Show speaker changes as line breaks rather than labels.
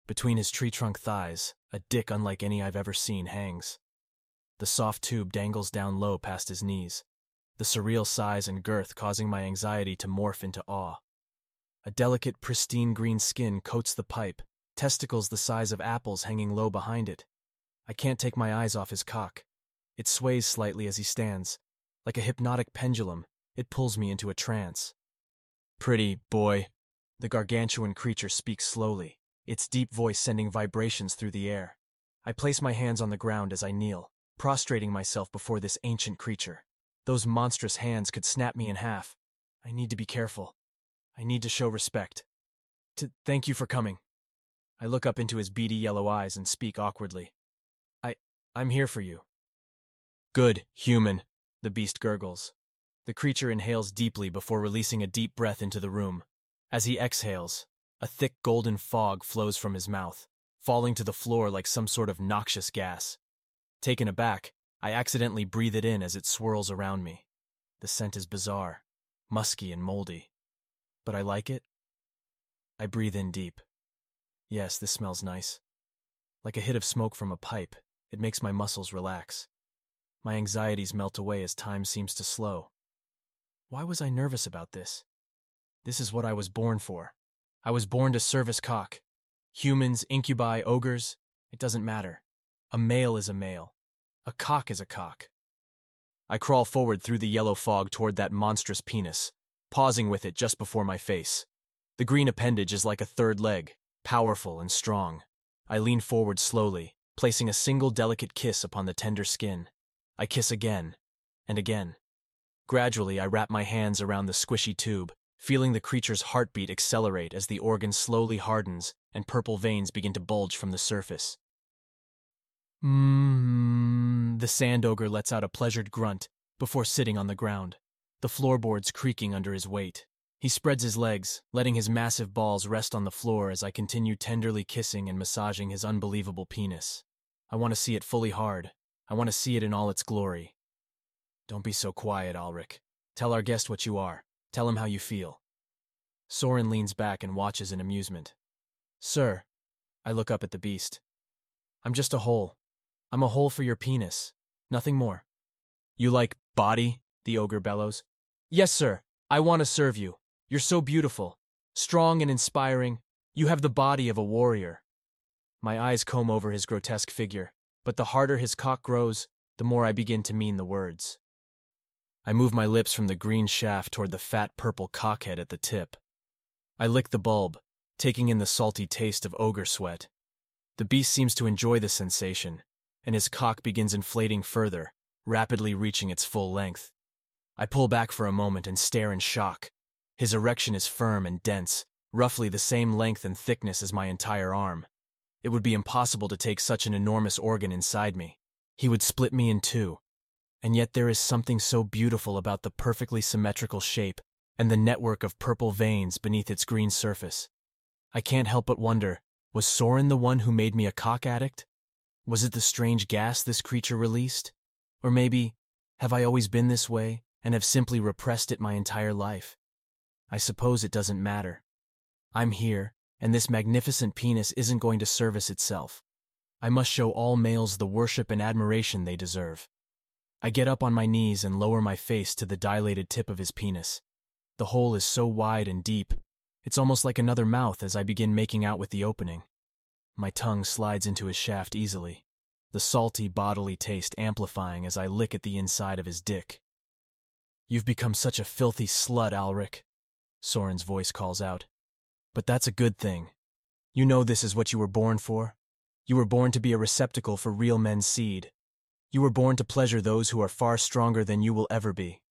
Between his tree trunk thighs, a dick unlike any I've ever seen hangs. The soft tube dangles down low past his knees, the surreal size and girth causing my anxiety to morph into awe. A delicate, pristine green skin coats the pipe, testicles the size of apples hanging low behind it. I can't take my eyes off his cock. It sways slightly as he stands. Like a hypnotic pendulum, it pulls me into a trance. "Pretty boy," the gargantuan creature speaks slowly, its deep voice sending vibrations through the air. I place my hands on the ground as I kneel, prostrating myself before this ancient creature. Those monstrous hands could snap me in half. I need to be careful. I need to show respect. Thank you for coming. I look up into his beady yellow eyes and speak awkwardly. I'm here for you. Good, human, the beast gurgles. The creature inhales deeply before releasing a deep breath into the room. As he exhales, a thick golden fog flows from his mouth, falling to the floor like some sort of noxious gas. Taken aback, I accidentally breathe it in as it swirls around me. The scent is bizarre, musky and moldy. But I like it. I breathe in deep. Yes, this smells nice. Like a hit of smoke from a pipe, it makes my muscles relax. My anxieties melt away as time seems to slow. Why was I nervous about this? This is what I was born for. I was born to service cock. Humans, incubi, ogres, it doesn't matter. A male is a male. A cock is a cock. I crawl forward through the yellow fog toward that monstrous penis, pausing with it just before my face. The green appendage is like a third leg, powerful and strong. I lean forward slowly, placing a single delicate kiss upon the tender skin. I kiss again, and again. Gradually, I wrap my hands around the squishy tube, feeling the creature's heartbeat accelerate as the organ slowly hardens and purple veins begin to bulge from the surface. The sand ogre lets out a pleasured grunt before sitting on the ground, the floorboards creaking under his weight. He spreads his legs, letting his massive balls rest on the floor as I continue tenderly kissing and massaging his unbelievable penis. I want to see it fully hard. I want to see it in all its glory. Don't be so quiet, Ulrich. Tell our guest what you are. Tell him how you feel. Soren leans back and watches in amusement. Sir, I look up at the beast. I'm just a hole. I'm a hole for your penis. Nothing more. You like body? The ogre bellows. Yes, sir. I want to serve you. You're so beautiful, strong and inspiring. You have the body of a warrior. My eyes comb over his grotesque figure, but the harder his cock grows, the more I begin to mean the words. I move my lips from the green shaft toward the fat purple cockhead at the tip. I lick the bulb, taking in the salty taste of ogre sweat. The beast seems to enjoy the sensation, and his cock begins inflating further, rapidly reaching its full length. I pull back for a moment and stare in shock. His erection is firm and dense, roughly the same length and thickness as my entire arm. It would be impossible to take such an enormous organ inside me. He would split me in two. And yet there is something so beautiful about the perfectly symmetrical shape and the network of purple veins beneath its green surface. I can't help but wonder, was Soren the one who made me a cock addict? Was it the strange gas this creature released? Or maybe, have I always been this way and have simply repressed it my entire life? I suppose it doesn't matter. I'm here, and this magnificent penis isn't going to service itself. I must show all males the worship and admiration they deserve. I get up on my knees and lower my face to the dilated tip of his penis. The hole is so wide and deep, it's almost like another mouth as I begin making out with the opening. My tongue slides into his shaft easily, the salty bodily taste amplifying as I lick at the inside of his dick. You've become such a filthy slut, Ulrich, Soren's voice calls out. But that's a good thing. You know this is what you were born for. You were born to be a receptacle for real men's seed. You were born to pleasure those who are far stronger than you will ever be.